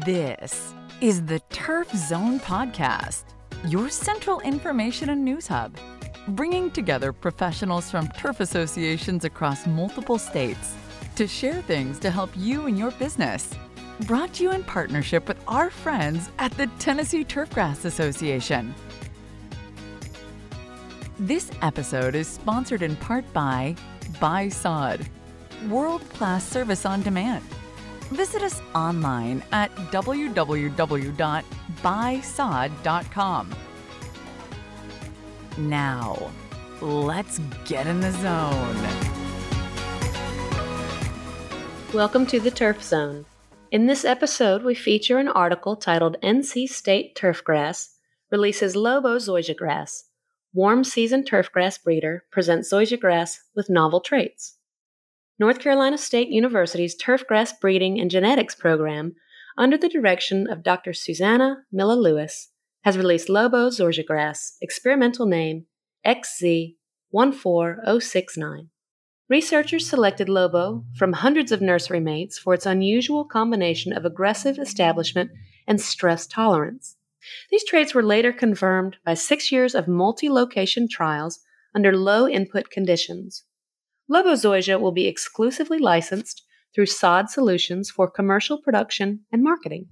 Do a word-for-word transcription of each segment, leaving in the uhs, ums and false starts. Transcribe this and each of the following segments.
This is the Turf Zone Podcast, your central information and news hub, bringing together professionals from turf associations across multiple states to share things to help you and your business. Brought to you in partnership with our friends at the Tennessee Turfgrass Association. This episode is sponsored in part by Buy Sod, world-class service on demand. Visit us online at w w w dot buy sod dot com. Now, let's get in the zone. Welcome to the Turf Zone. In this episode, we feature an article titled N C State Turfgrass Releases Lobo Zoysia Grass. Warm season turfgrass breeder presents zoysia grass with novel traits. North Carolina State University's Turfgrass Breeding and Genetics program, under the direction of Doctor Susanna Miller-Lewis, has released Lobo Zoysia Grass, experimental name X Z one four zero six nine. Researchers selected Lobo from hundreds of nursery mates for its unusual combination of aggressive establishment and stress tolerance. These traits were later confirmed by six years of multi-location trials under low-input conditions. Lobo Zoysia will be exclusively licensed through Sod Solutions for commercial production and marketing.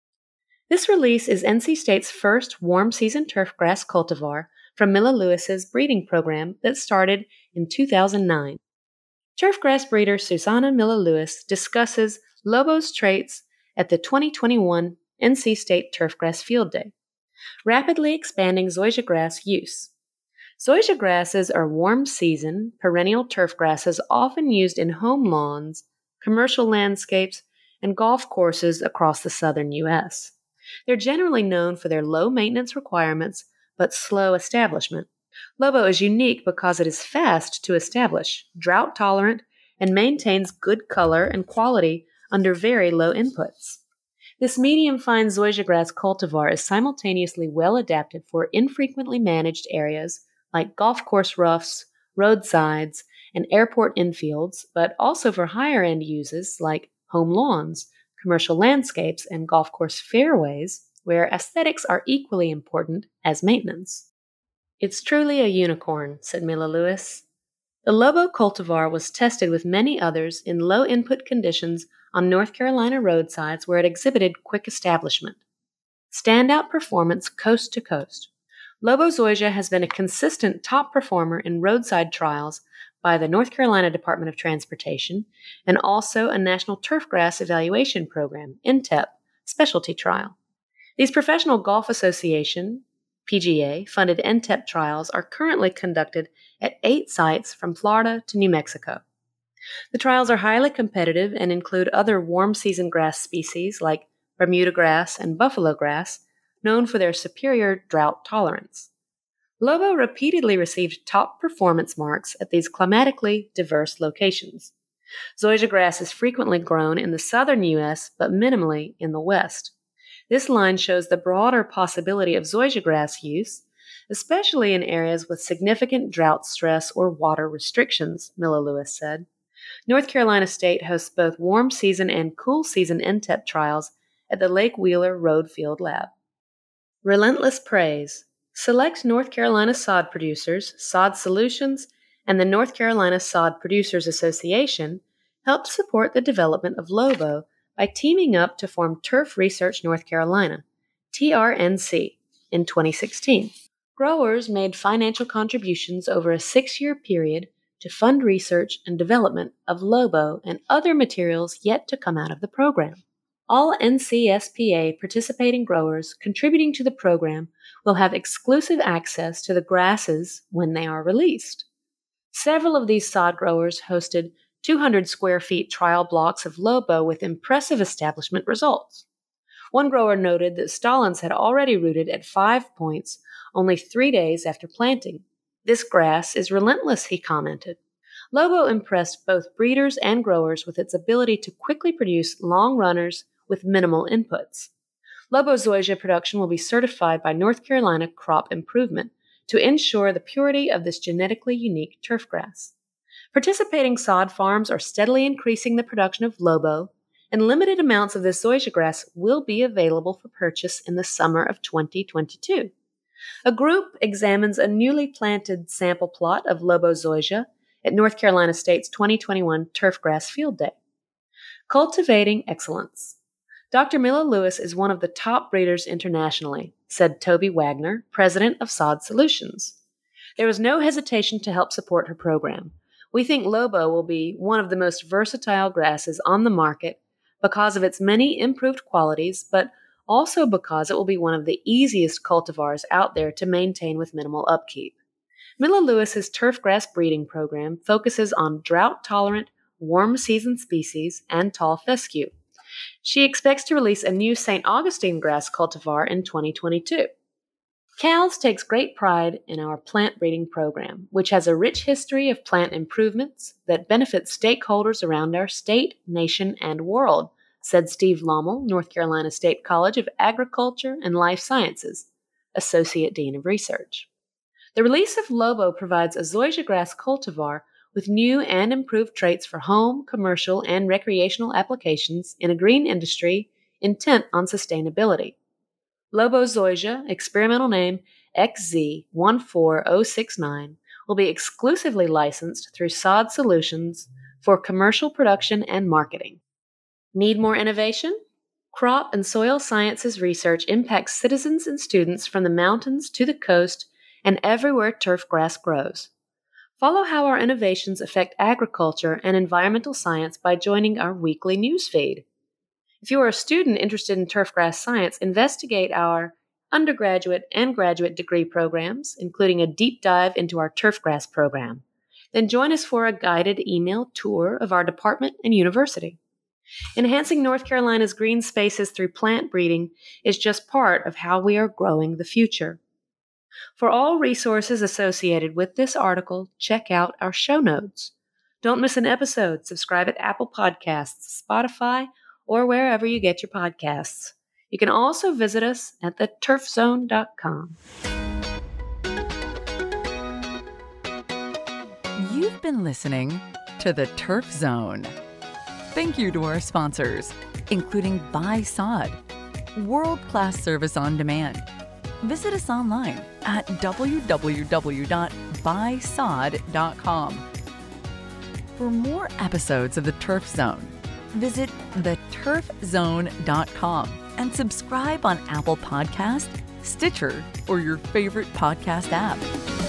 This release is N C State's first warm-season turfgrass cultivar from Miller-Lewis's breeding program that started in two thousand nine. Turfgrass breeder Susanna Miller-Lewis discusses Lobo's traits at the twenty twenty-one N C State Turfgrass Field Day. Rapidly expanding zoysia grass use. Zoysia grasses are warm-season, perennial turf grasses often used in home lawns, commercial landscapes, and golf courses across the southern U S. They're generally known for their low maintenance requirements but slow establishment. Lobo is unique because it is fast to establish, drought-tolerant, and maintains good color and quality under very low inputs. This medium-fine zoysia grass cultivar is simultaneously well-adapted for infrequently managed areas like golf course roughs, roadsides, and airport infields, but also for higher-end uses like home lawns, commercial landscapes, and golf course fairways, where aesthetics are equally important as maintenance. It's truly a unicorn, said Miller-Lewis. The Lobo cultivar was tested with many others in low-input conditions on North Carolina roadsides where it exhibited quick establishment. Standout performance coast to coast. Lobo Zoysia has been a consistent top performer in roadside trials by the North Carolina Department of Transportation and also a National Turfgrass Evaluation Program, N T E P, specialty trial. These Professional Golf Association, P G A, funded N T E P trials are currently conducted at eight sites from Florida to New Mexico. The trials are highly competitive and include other warm-season grass species like Bermuda grass and buffalo grass, known for their superior drought tolerance. Lobo repeatedly received top performance marks at these climatically diverse locations. Zoysia grass is frequently grown in the southern U S but minimally in the west. This line shows the broader possibility of zoysia grass use, especially in areas with significant drought stress or water restrictions, Miller-Lewis said. North Carolina State hosts both warm season and cool season N T E P trials at the Lake Wheeler Road Field Lab. Relentless praise. Select North Carolina sod producers, Sod Solutions, and the North Carolina Sod Producers Association helped support the development of Lobo by teaming up to form Turf Research North Carolina, T R N C, in twenty sixteen. Growers made financial contributions over a six-year period to fund research and development of Lobo and other materials yet to come out of the program. All N C S P A participating growers contributing to the program will have exclusive access to the grasses when they are released. Several of these sod growers hosted two hundred square feet trial blocks of Lobo with impressive establishment results. One grower noted that Stallings had already rooted at five points only three days after planting. This grass is relentless, he commented. Lobo impressed both breeders and growers with its ability to quickly produce long runners with minimal inputs. Lobo Zoysia production will be certified by North Carolina Crop Improvement to ensure the purity of this genetically unique turfgrass. Participating sod farms are steadily increasing the production of Lobo and limited amounts of this zoysia grass will be available for purchase in the summer of twenty twenty-two. A group examines a newly planted sample plot of Lobo zoysia at North Carolina State's twenty twenty-one Turfgrass Field Day. Cultivating excellence. Doctor Mila Lewis is one of the top breeders internationally, said Toby Wagner, president of Sod Solutions. There was no hesitation to help support her program. We think Lobo will be one of the most versatile grasses on the market because of its many improved qualities, but also because it will be one of the easiest cultivars out there to maintain with minimal upkeep. Mila Lewis's turfgrass breeding program focuses on drought-tolerant, warm-season species and tall fescue. She expects to release a new Saint Augustine grass cultivar in twenty twenty-two. C A L S takes great pride in our plant breeding program, which has a rich history of plant improvements that benefit stakeholders around our state, nation, and world, said Steve Lommel, North Carolina State College of Agriculture and Life Sciences, Associate Dean of Research. The release of Lobo provides a zoysia grass cultivar with new and improved traits for home, commercial, and recreational applications in a green industry intent on sustainability. Lobo zoysia, experimental name X Z one four zero six nine, will be exclusively licensed through Sod Solutions for commercial production and marketing. Need more innovation? Crop and soil sciences research impacts citizens and students from the mountains to the coast and everywhere turf grass grows. Follow how our innovations affect agriculture and environmental science by joining our weekly newsfeed. If you are a student interested in turfgrass science, investigate our undergraduate and graduate degree programs, including a deep dive into our turfgrass program. Then join us for a guided email tour of our department and university. Enhancing North Carolina's green spaces through plant breeding is just part of how we are growing the future. For all resources associated with this article, check out our show notes. Don't miss an episode. Subscribe at Apple Podcasts, Spotify, or wherever you get your podcasts. You can also visit us at the turf zone dot com. You've been listening to The Turf Zone. Thank you to our sponsors, including Buy Sod, world-class service on demand. Visit us online at w w w dot buy sod dot com. For more episodes of The Turf Zone, visit the turf zone dot com and subscribe on Apple Podcasts, Stitcher, or your favorite podcast app.